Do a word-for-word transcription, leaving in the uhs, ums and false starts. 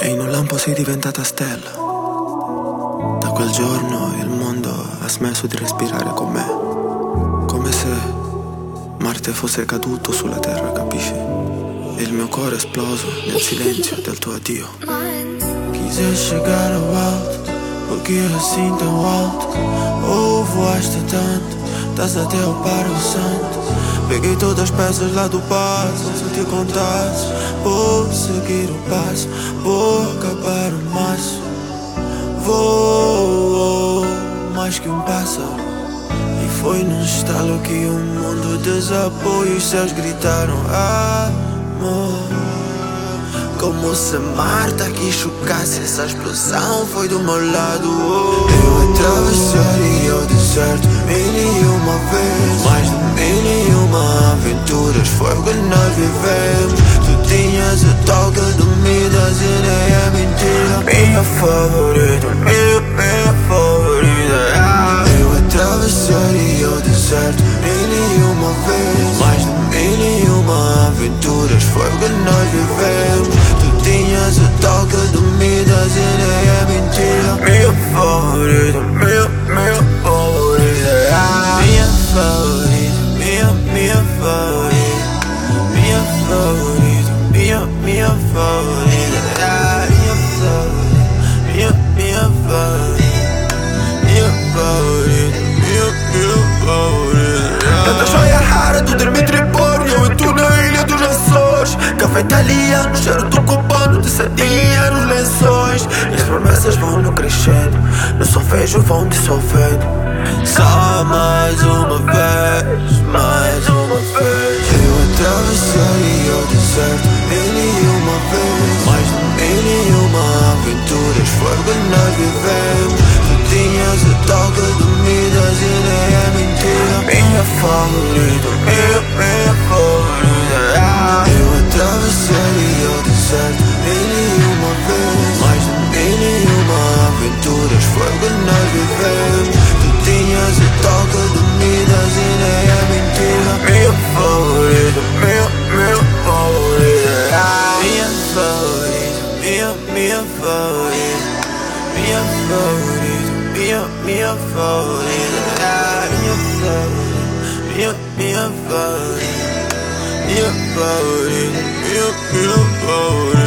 e in un lampo sei diventata stella. Da quel giorno il mondo ha smesso di respirare con me, come se Marte fosse caduto sulla terra, capisci? E il mio cuore è esploso nel silenzio del tuo addio. Quiseste chegar ao alto, porque assim tão alto. Oh, voaste tanto, estás até ao Paro Santo. Peguei todas as peças lá do passo, se te contasse. Vou seguir o passo, vou acabar o maço. Vou mais que um pássaro. E foi num estalo que o mundo desabou e os céus gritaram amor. Como se Marte aqui chocasse, essa explosão foi do meu lado. Oh. Eu atravessaria o deserto mil e uma vez, mais de mil e uma aventuras foi o que nós vivemos. Tu tinhas o tal que duvidas e nem é mentira. Minha favorita, minha, minha favorita. Ah. Eu atravessaria o deserto mil e uma vez, mais de mil e uma aventuras foi o que nós vivemos. Tu tinhas o tal que duvidas e nem é mentira. Minha favorita, minha, minha favorita. Ah. Minha favorita, minha, minha favorita. Minha favorita, minha, minha favorita. Ah. Minha favorita, minha, minha favorita. Minha favorita, minha, minha favorita. Tanta joia rara, tu dorme tripor. Eu e tu na ilha dos Açores. Café italiano, cheiro do cubano de sardinha nos lençóis. E as promessas vão no crescendo, no solfejo vão dissolvendo. Só mais uma vez, mais uma vez. Eu atravessaria o deserto mil e uma vez, mais de mil e uma aventuras foi o que nós vivemos. Tu tinhas o tal que duvidas e nem é mentira. Minha favorita, minha, minha favorita. Ah. Eu atravessaria o deserto mil e uma vez, mais de mil e uma aventuras foi o que nós vivemos. Tu tinhas o tal que duvidas e nem é mentira. Minha favorita, minha, minha favorita. Ah. Minha favorita, minha, minha favorita. Minha favorita, minha, minha favorita. Ah. Minha favorita, minha, minha favorita. Minha favorita, minha, minha favorita.